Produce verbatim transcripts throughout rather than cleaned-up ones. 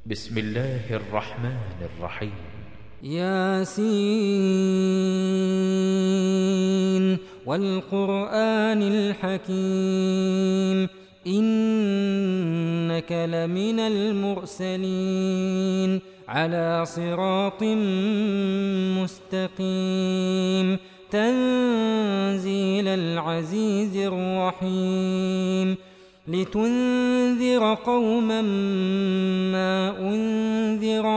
بسم الله الرحمن الرحيم. ياسين والقرآن الحكيم إنك لمن المرسلين على صراط مستقيم تنزيل العزيز الرحيم لتنذر قوما ما أنذر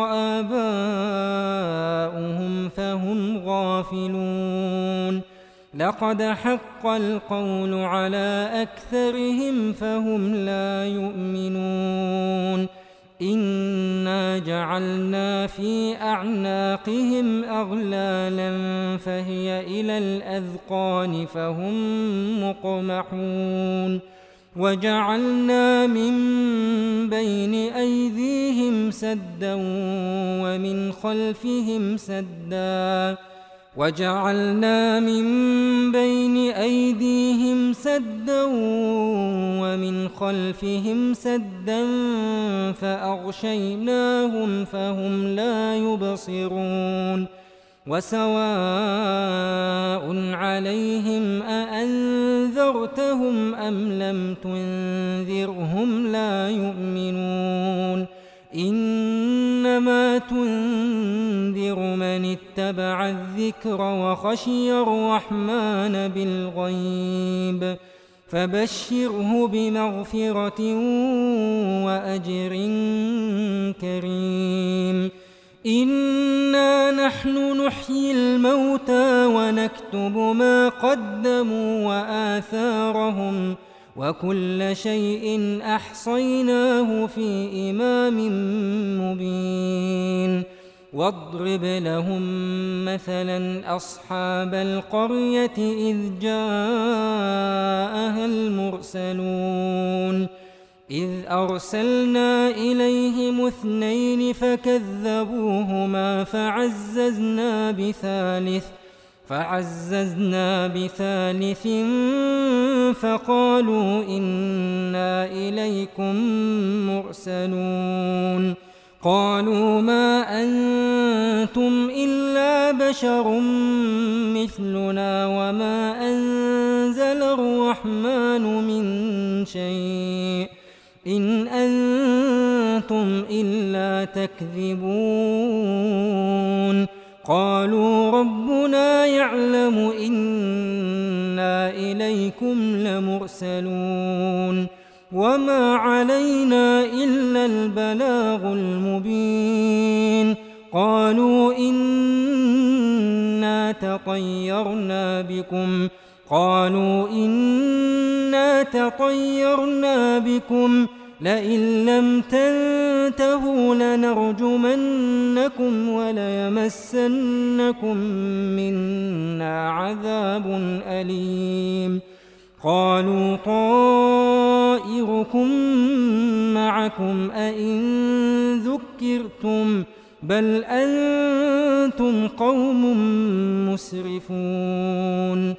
آباؤهم فهم غافلون لقد حق القول على أكثرهم فهم لا يؤمنون إنا جعلنا في أعناقهم أغلالا فهي إلى الأذقان فهم مقمحون وجعلنا من بين أيديهم سدا ومن خلفهم سدا وجعلنا من بين أيديهم سدا ومن خلفهم سدا فأغشيناهم فهم لا يبصرون وسواء عليهم أأنذرتهم أم لم تنذرهم لا يؤمنون إنما تنذر من اتبع الذكر وخشي الرحمن بالغيب فبشره بمغفرة وأجر كريم إنا نحن نحيي الموتى ونكتب ما قدموا وآثارهم وكل شيء أحصيناه في إمام مبين واضرب لهم مثلا أصحاب القرية إذ جاءها المرسلون إذ أرسلنا إليهم اثنين فكذبوهما فعززنا بثالث فعززنا بثالث فقالوا إنا إليكم مرسلون قالوا ما أنتم إلا بشر مثلنا وما أنزل الرحمن من شيء إن أنتم إلا تكذبون قالوا ربنا يعلم إنا إليكم لمرسلون وما علينا إلا البلاغ المبين قالوا إنا تطيرنا بكم قالوا إنا تطيرنا بكم لئن لم تنتهوا لنرجمنكم وليمسنكم منا عذاب أليم قالوا طائركم معكم أئن ذكرتم بل أنتم قوم مسرفون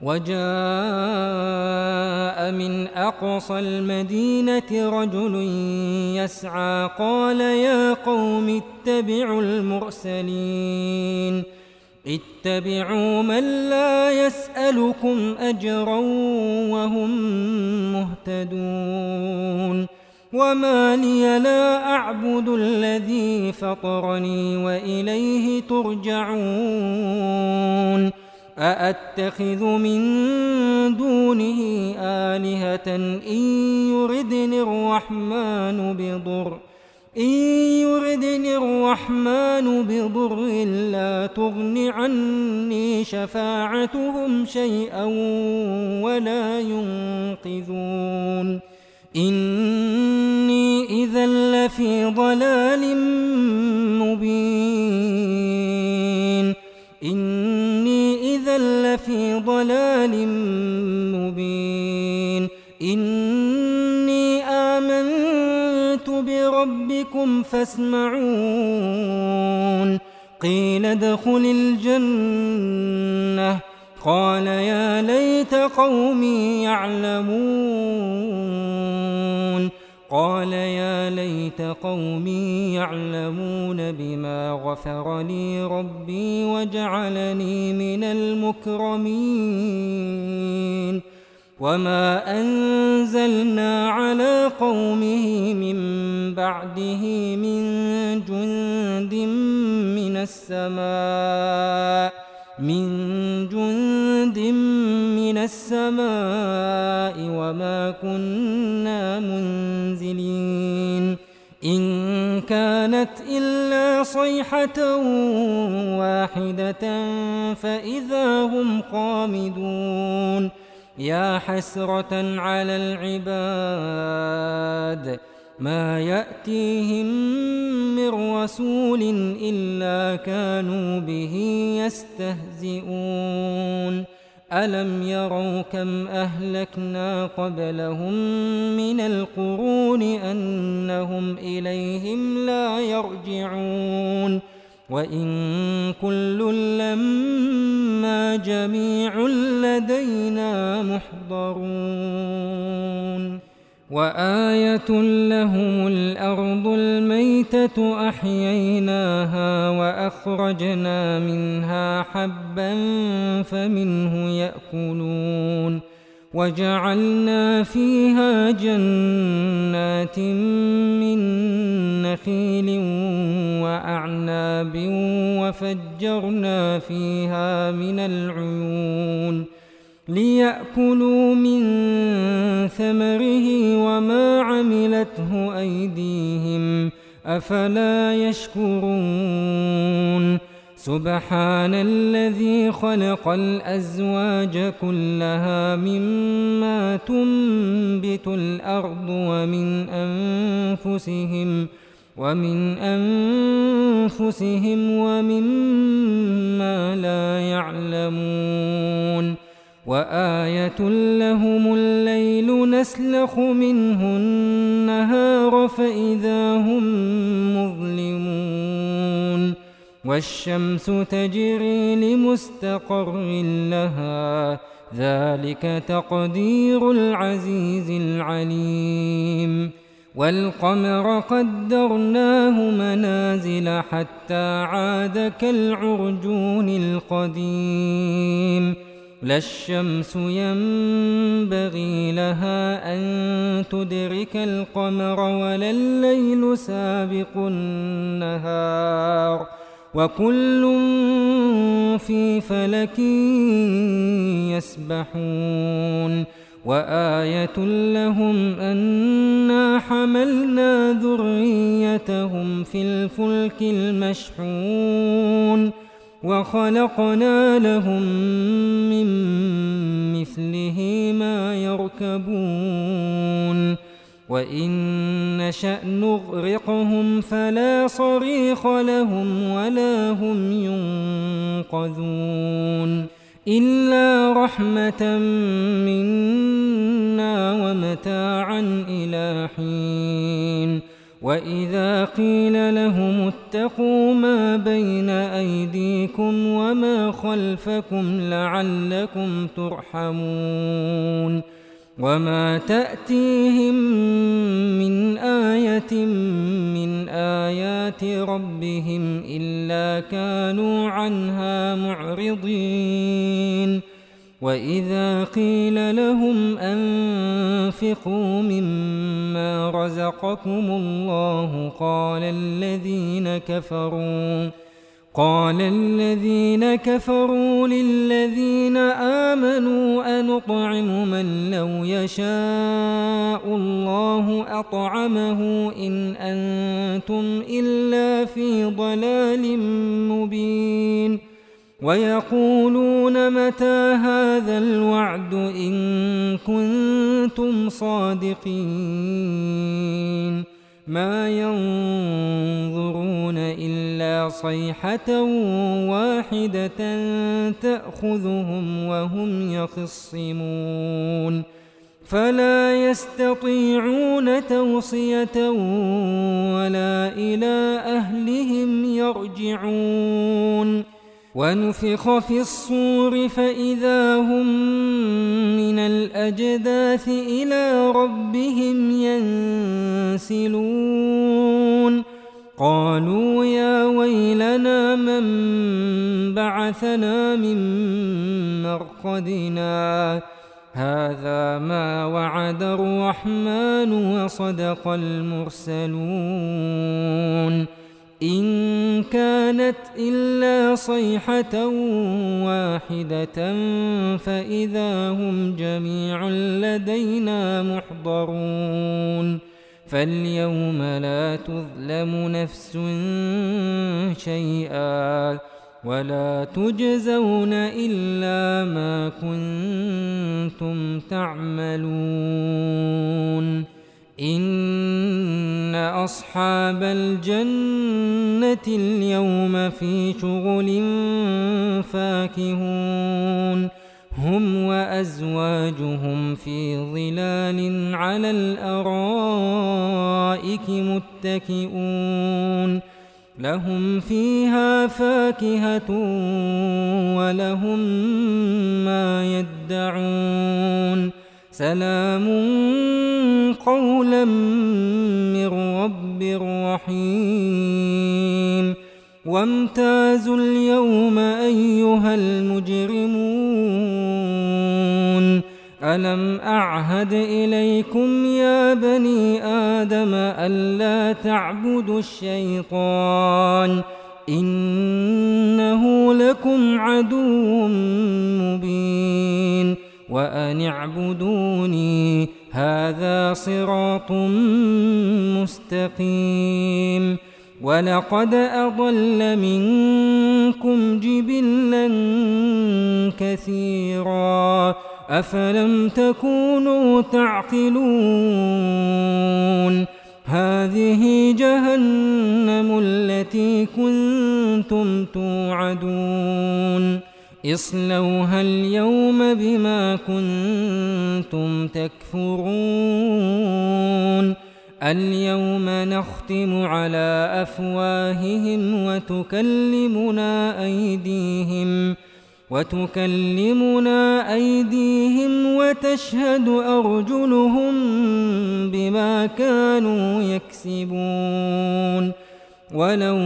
وجاء من أقصى المدينة رجل يسعى قال يا قوم اتبعوا المرسلين اتبعوا من لا يسألكم أجرا وهم مهتدون وما لي لا أعبد الذي فطرني وإليه ترجعون أأتخذ من دونه آلهة إن يردني الرحمن بضر إن يردني الرحمن بضر لا تغن عني شفاعتهم شيئا ولا ينقذون إني إذا لفي ضلال مبين إني إذا لفي ضلال مبين إني آمنت بربكم فاسمعون قيل ادخل الجنة قال يا ليت قومي يعلمون قال يا ليت قومي يعلمون بما غفر لي ربي وجعلني من المكرمين وما أنزلنا على قومه من بعده من جند من السماء من جند من السماء وما كنا منزلين إن كانت إلا صيحة واحدة فإذا هم خامدون يا حسرة على العباد ما يأتيهم من رسول إلا كانوا به يستهزئون ألم يروا كم أهلكنا قبلهم من القرون أنهم إليهم لا يرجعون وإن كل لما جميع لدينا محضرون وآية لهم الأرض الميتة أحييناها وأخرجنا منها حبا فمنه يأكلون وجعلنا فيها جنات من نخيل وأعناب وفجرنا فيها من العيون ليأكلوا من ثمره وما عملته أيديهم أفلا يشكرون سبحان الذي خلق الأزواج كلها مما تنبت الأرض ومن أنفسهم ومن أنفسهم ومما لا يعلمون وآية لهم الليل نسلخ منه النهار فإذا هم مظلمون والشمس تجري لمستقر لها ذلك تقدير العزيز العليم والقمر قدرناه منازل حتى عاد كالعرجون القديم لا الشمس ينبغي لها أن تدرك القمر ولا الليل سابق النهار وكل في فلك يسبحون وآية لهم أنا حملنا ذريتهم في الفلك المشحون وخلقنا لهم من مثله ما يركبون وإن نشأ نغرقهم فلا صريخ لهم ولا هم ينقذون إلا رحمة منا ومتاعا إلى حين وإذا قيل لهم اتقوا ما بين أيديكم وما خلفكم لعلكم ترحمون وما تأتيهم من آية من آيات ربهم إلا كانوا عنها معرضين وإذا قيل لهم أنفقوا مما رزقكم الله قال الذين كفروا قال الذين كفروا للذين آمنوا أنطعم من لو يشاء الله أطعمه إن أنتم إلا في ضلال مبين ويقولون متى هذا الوعد إن كنتم صادقين ما ينظرون إلا صيحة واحدة تأخذهم وهم يخصمون فلا يستطيعون توصية ولا إلى أهلهم يرجعون ونفخ في الصور فإذا هم من الأجداث إلى ربهم ينسلون قالوا يا ويلنا من بعثنا من مرقدنا هذا ما وعد الرحمن وصدق المرسلون إن كانت إلا صيحة واحدة فإذا هم جميع لدينا محضرون فاليوم لا تظلم نفس شيئا ولا تجزون إلا ما كنتم تعملون إن أصحاب الجنة اليوم في شغل فاكهون هم وأزواجهم في ظلال على الأرائك متكئون لهم فيها فاكهة ولهم ما يدعون سلام قولا من رب رحيم وامتازوا اليوم أيها المجرمون ألم أعهد إليكم يا بني آدم ألا تعبدوا الشيطان إنه لكم عدو مبين وأن اعبدوني هذا صراط مستقيم ولقد أضل منكم جبلا كثيرا أفلم تكونوا تعقلون هذه جهنم التي كنتم توعدون اصلوها اليوم بما كنتم تكفرون اليوم نختم على أفواههم وتكلمنا أيديهم وتكلمنا أيديهم وتشهد أرجلهم بما كانوا يكسبون ولو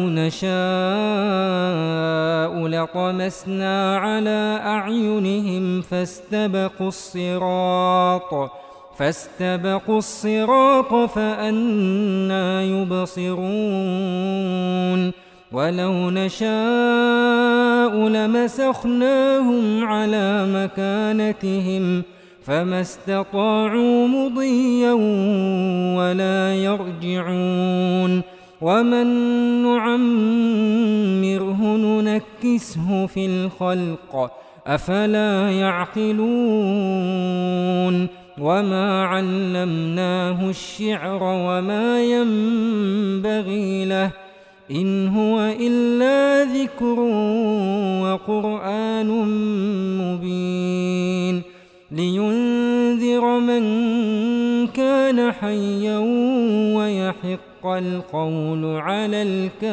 نشاء لطمسنا على أعينهم فاستبقوا الصراط فاستبقوا الصراط فأنى يبصرون ولو نشاء لمسخناهم على مكانتهم فما استطاعوا مضيا ولا يرجعون ومن نعمره ننكسه في الخلق أفلا يعقلون وما علمناه الشعر وما ينبغي له إن هو إلا ذكر وقرآن مبين لينذر من كان حيا ويحق القول على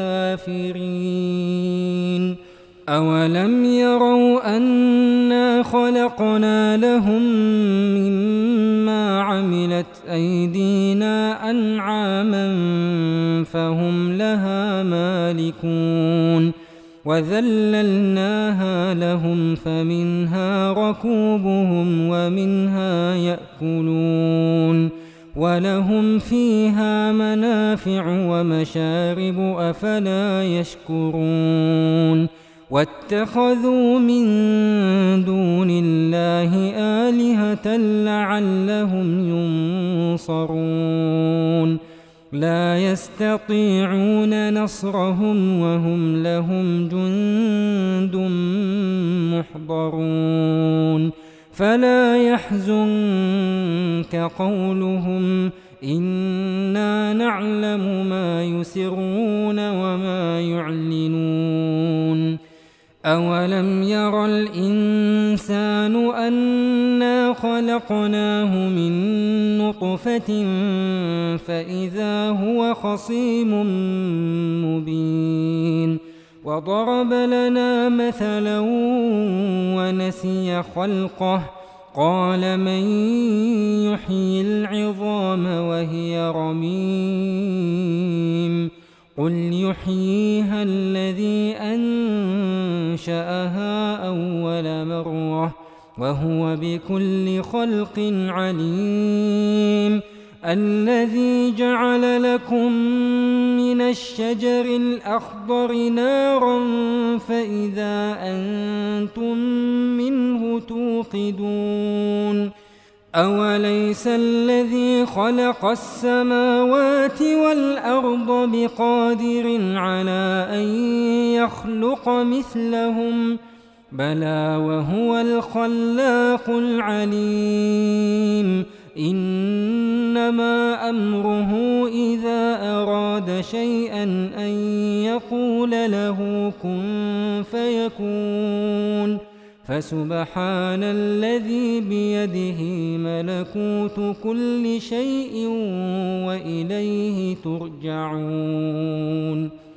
الكافرين أولم يروا أنا خلقنا لهم مما عملت أيدينا أنعاما فهم لها مالكون وذللناها لهم فمنها ركوبهم ومنها يأكلون ولهم فيها منافع ومشارب أفلا يشكرون واتخذوا من دون الله آلهة لعلهم ينصرون لا يستطيعون نصرهم وهم لهم جند محضرون فلا يحزنك قولهم إنا نعلم ما يسرون وما يعلنون أولم ير الإنسان أنا خلقناه من نطفة فإذا هو خصيم مبين فضرب لنا مثلا ونسي خلقه قال من يحيي العظام وهي رميم قل يحييها الذي أنشأها أول مرة وهو بكل خلق عليم الذي جعل لكم من الشجر الأخضر نارا فإذا أنتم منه توقدون أوليس الذي خلق السماوات والأرض بقادر على أن يخلق مثلهم بلى وهو الخلاق العليم إنما أمره إذا أراد شيئا أن يقول له كن فيكون فسبحان الذي بيده ملكوت كل شيء وإليه ترجعون